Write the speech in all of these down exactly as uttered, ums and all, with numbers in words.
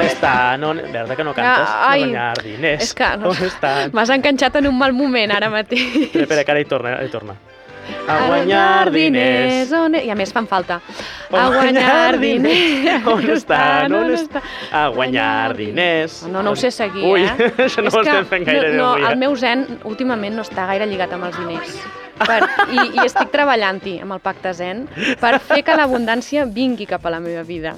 estan? On... Berta, que no cantes? Ah, ai, a guanyar diners. És que no, on estan? m'has enganxat en un mal moment ara mateix. Espera, espera, que ara hi torna, ara hi torna. A guanyar diners. On... I a més fan falta. A guanyar diners. On estan? On estan? A guanyar diners. No, no ho sé seguir, Ui, eh? Ui, això no ho estem fent gaire bé no, avui. El meu zen últimament no està gaire lligat amb els diners. Per, i, I estic treballant-hi amb el pacte zen per fer que l'abundància vingui cap a la meva vida.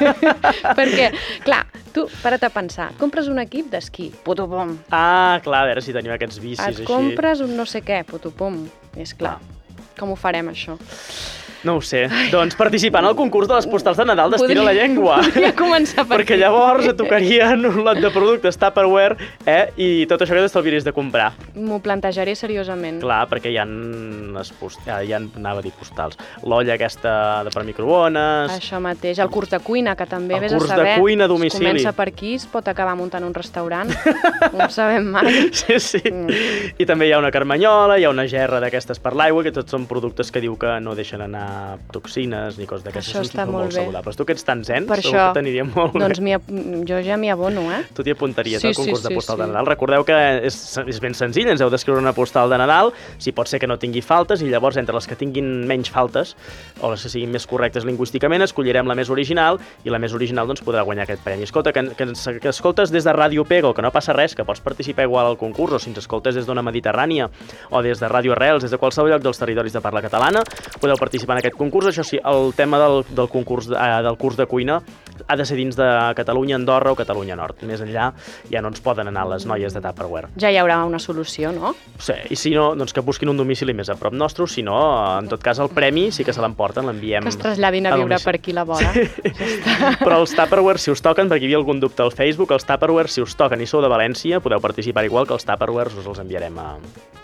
Perquè, clar, tu, para't a pensar, compres un equip d'esquí, putupom. Ah, clar, a veure si teniu aquests vicis Et així. compres un no sé què, putupom. És clar, com ho farem, això? No ho sé. Doncs participant al concurs de les postals de Nadal d'Estira la Llengua. Podria començar per Perquè aquí. llavors et tocarien un lot de productes Tupperware, eh? I tot això que t'estalviaries de comprar. M'ho plantejaré seriosament. Clar, perquè hi ha, les post... hi ha, anava a dir postals, l'olla aquesta de per microones... Això mateix, el curs de cuina, que també El vés a curs saber. de cuina a Es domicili. comença per aquí, es pot acabar muntant un restaurant. No ho sabem mai. Sí, sí. Mm. I també hi ha una carmanyola, hi ha una gerra d'aquestes per l'aigua, que tots són productes que diu que no deixen anar toxines ni coses d'aquestes. Això està són molt bé. saludables. Tu que ets tan zen, Per segur això, que t'aniria molt doncs bé. jo ja m'hi abono, eh? Tu t'hi apuntaries Sí, al concurs sí, de sí, postal sí. de Nadal. Recordeu que és, és ben senzill, ens heu d'escriure una postal de Nadal, si pot ser que no tingui faltes, i llavors entre les que tinguin menys faltes, o les que siguin més correctes lingüísticament, escollirem la més original, i la més original doncs, podrà guanyar aquest premi. Escolta, que, que, que escoltes des de Ràdio Pego, que no passa res, que pots participar igual al concurs, o si ens escoltes des d'Ona Mediterrània, o des de Ràdio Arrels, des de qualsevol lloc dels territoris de parla catalana, podeu participar en aquest concurs. Això sí, el tema del, del concurs, eh, del curs de cuina ha de ser dins de Catalunya, Andorra o Catalunya Nord. Més enllà ja no ens poden anar les noies de Tupperware. Ja hi haurà una solució, no? Sí, i si no, doncs que busquin un domicili més a prop nostre, si no, en tot cas el premi sí que se l'emporten, l'enviem Que es traslladin a viure domicili. per aquí la vora. Sí. Però els Tupperware, si us toquen, perquè hi havia algun dubte al Facebook, els Tupperware, si us toquen i sou de València, podeu participar igual que els Tupperware, us els enviarem a,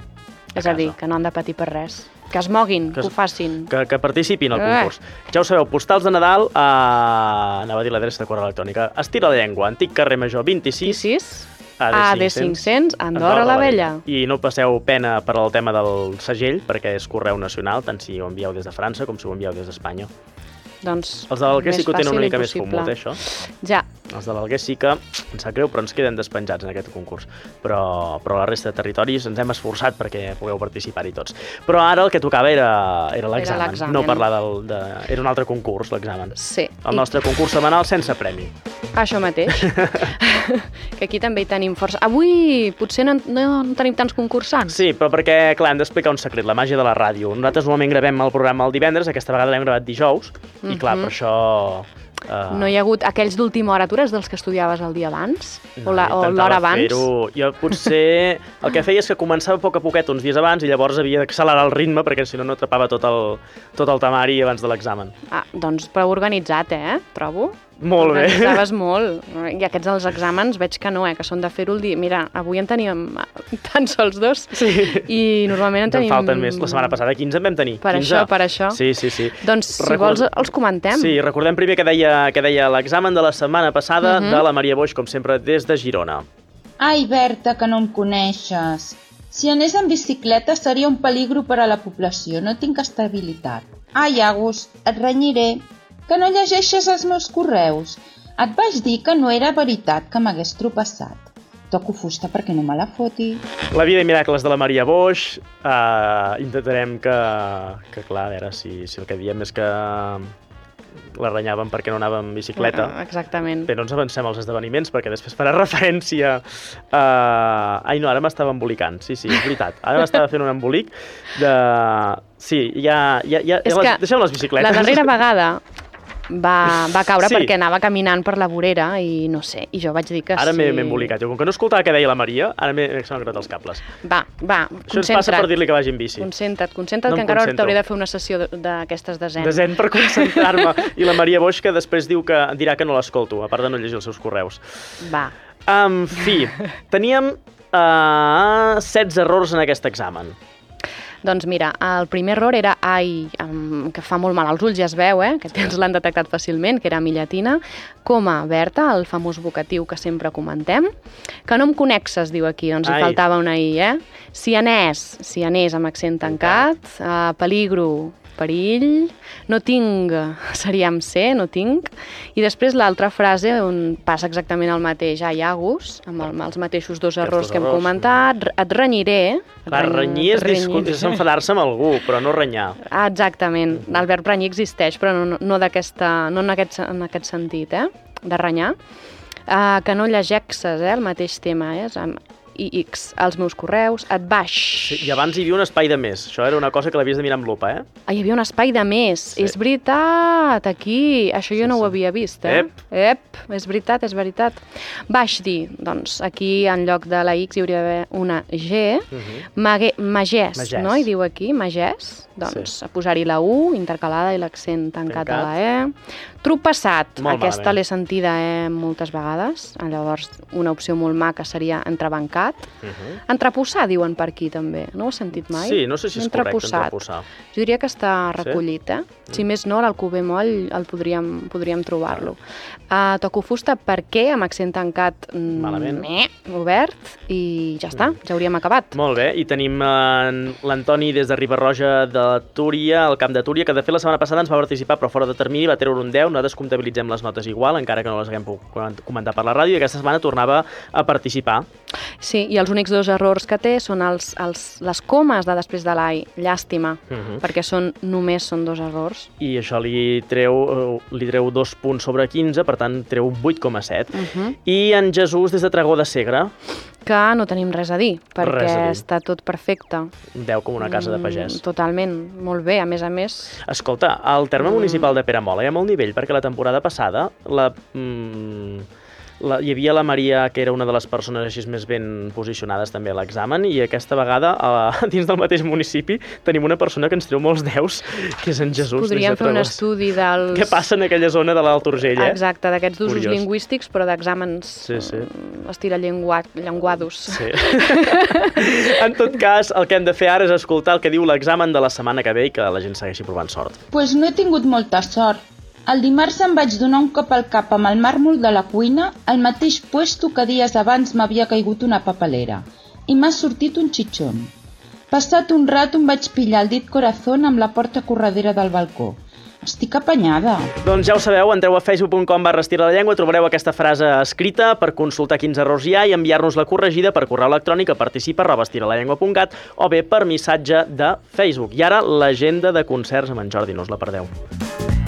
a És a dir, casa. que no han de patir per res. Que es moguin, que, Que que es- ho facin. Que, que participin al Eh. concurs. Ja ho sabeu, postals de Nadal, a... anava a dir l'adreça de correu electrònica, Estira la Llengua, Antic Carrer Major vint-i-sis, sis, A A D cinc cents, Andorra la Vella. I no passeu pena per al tema del segell, perquè és correu nacional, tant si ho envieu des de França com si ho envieu des d'Espanya. Doncs Els de l'Alguer sí més que ho tenen fàcil una mica més impossible. fumut, eh, això. Ja, Els de l'Alguer sí que, em sap greu, però ens queden despenjats en aquest concurs. Però, però la resta de territoris ens hem esforçat perquè pugueu participar-hi tots. Però ara el que tocava era, era l'examen, l'examen. no parlar del... De... Era un altre concurs, l'examen. sí. El nostre concurs setmanal sense premi. Això mateix. Que aquí també hi tenim força. Avui potser no, no tenim tants concursants. Sí, però perquè, clar, hem d'explicar un secret, la màgia de la ràdio. Nosaltres normalment gravem el programa el divendres, aquesta vegada l'hem gravat dijous, i clar, per això... Uh, No hi ha hagut aquells d'última hora. Tu eres dels que estudiaves el dia abans? no, o la- o intentava l'hora abans? fer-ho. Jo potser el que feia és que començava a poc a poquet uns dies abans i llavors havia d'accelerar el ritme perquè si no no atrapava tot el, tot el temari abans de l'examen. Ah, doncs prou organitzat, eh? Trobo. Molt bé. Organitzaves molt. I aquests els exàmens veig que no, eh? Que són de fer-ho el dia... Mira, avui en teníem tan sols dos. Sí. I normalment en Ens en tenim... falten més. La setmana passada quinze en vam tenir. Per quinze. això, per això. Sí, sí, sí. Doncs, si Record- vols, els comentem. Sí, recordem primer que deia, que deia l'examen de la setmana passada Mhm. de la Maria Boix, com sempre, des de Girona. Ai, Berta, que no em coneixes. Si anés en bicicleta seria un peligro per a la població, no tinc estabilitat. Ai, Agus, et renyiré, que no llegeixes els meus correus. Et vaig dir que no era veritat que m'hagués tropeçat. Toco fusta perquè no me la foti. La vida i miracles de la Maria Boix. Uh, intentarem que, que, clar, a veure si, si el que diem és que la renyàvem perquè no anava en bicicleta. Ah, exactament. Bé, no ens avancem als esdeveniments, perquè després farà referència a... Ai, no, ara m'estava embolicant. Sí, sí, és veritat. Ara m'estava fent un embolic de... Sí, ja... ja, ja És les... que Deixem les bicicletes. La darrera vegada va, va caure Sí. perquè anava caminant per la vorera i no sé, i jo vaig dir que Ara sí. m'he m'he embolicat. Jo, com que no escoltava què deia la Maria, ara m'he m'he cremat els cables. Va, va, Això ens passa per dir-li que vagi en bici. Concentra't, concentra't, No que em encara concentro. t'hauré de fer una sessió de- d'aquestes de zen. De zen per concentrar-me. I la Maria Boix, que després diu que dirà que no l'escolto, a part de no llegir els seus correus. Va, En fi, teníem uh, setze errors en aquest examen. doncs mira, el primer error era ai, um, que fa molt mal als ulls, ja es veu, eh? Que tens l'han detectat fàcilment, que era mi llatina, coma, Berta, el famós vocatiu que sempre comentem, que no em connexes, diu aquí, doncs hi Ai. faltava una i, eh? Cianès, cianès amb accent tancat, uh, peligro, perill, no tinc, seria amb C, no tinc, i després l'altra frase on passa exactament el mateix, ai, agus, amb, el, amb els mateixos dos errors que hem errors. comentat, et renyiré. Clar, renyir és, renyir. és enfadar-se amb algú, però no renyar. Ah, exactament, el verb renyir existeix, però no, no, d'aquesta, no en, aquest, en aquest sentit, eh? de renyar. Uh, que no llegexes, eh? el mateix tema, eh? amb I X, als meus correus, et baix. Sí, i abans hi havia un espai de més. Això era una cosa que l'havies de mirar amb lupa, eh? Ah, hi havia un espai de més. Sí. És veritat, aquí. Això jo sí, no sí. ho havia vist, eh? Ep. Ep, és veritat, és veritat. Baix dir, doncs, aquí en lloc de la X hi hauria d'haver una G. Uh -huh. Mague, magès, magès, no? Hi diu aquí, magès. Doncs sí. posar-hi la U, intercalada, i l'accent tancat, tancat a la E. Tropassat, molt aquesta l'he sentida eh, moltes vegades. Llavors, una opció molt maca seria entrebancat. Uh -huh. Entreposar, diuen per aquí, també. No ho has sentit mai? Sí, no sé si és correcte, entreposar. Jo diria que està recollit, eh? Sí? Si més no, l'Alcover Moll el podríem, podríem trobar-lo. Uh, toco fusta, per què? Amb accent tancat malament. Eh, obert, i ja està, ja hauríem acabat. Molt bé, i tenim uh, l'Antoni des de Riba-roja de Túria, al camp de Túria, que de fet la setmana passada ens va participar, però fora de termini, va treure un deu. Nosaltres comptabilitzem les notes igual, encara que no les haguem pogut comentar per la ràdio, i aquesta setmana tornava a participar. Sí, i els únics dos errors que té són els, els, les comes de després de l'ai. Llàstima, uh -huh. perquè són, només són dos errors. I això li treu, li treu dos punts sobre quinze, per tant, treu vuit coma set. Uh -huh. I en Jesús, des de Tregó de Segre, que no tenim res a dir, perquè a dir. està tot perfecte. deu com una casa de pagès. Mm, totalment, molt bé, a més a més. Escolta, al terme mm. municipal de Peramola hi ha molt nivell, perquè la temporada passada la, mm, la, hi havia la Maria, que era una de les persones així més ben posicionades també a l'examen, i aquesta vegada, a, dins del mateix municipi, tenim una persona que ens treu molts deus, que és en Jesús. Podríem fer un estudi dels... Què passa en aquella zona de l'Alt Urgell, eh? Exacte, d'aquests d'usos lingüístics, però d'exàmens sí, sí. estirallenguados. Sí. En tot cas, el que hem de fer ara és escoltar el que diu l'examen de la setmana que ve i que la gent segueixi provant sort. Doncs pues no he tingut molta sort. El dimarts em vaig donar un cop al cap amb el màrmol de la cuina, al mateix puesto que dies abans m'havia caigut una papelera, i m'ha sortit un xitxon. Passat un rato em vaig pillar el dit corazón amb la porta corredera del balcó. Estic apanyada. Doncs ja ho sabeu, entreu a facebook punt com barra estira la llengua, trobareu aquesta frase escrita per consultar quins errors hi ha i enviar-nos-la corregida per correu electrònic a participa arroba estiralallengua punt cat o bé per missatge de Facebook. I ara l'agenda de concerts amb en Jordi, no us la perdeu.